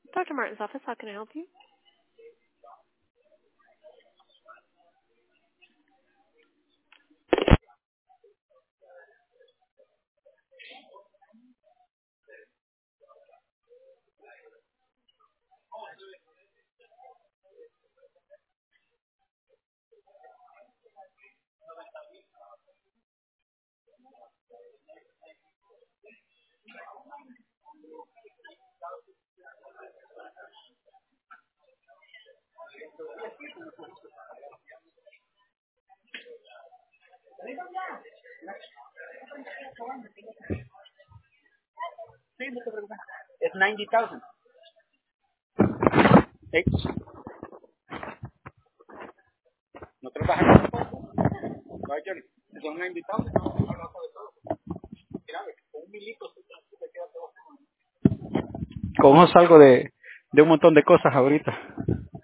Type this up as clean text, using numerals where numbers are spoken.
Dr. Martin's office, how can I help you? Es 90,000. ¿Sí? ¿No trabajas con poco? No, Johnny. Son 90,000. Mira, con un milito te queda todo. Con eso salgo de un montón de cosas ahorita.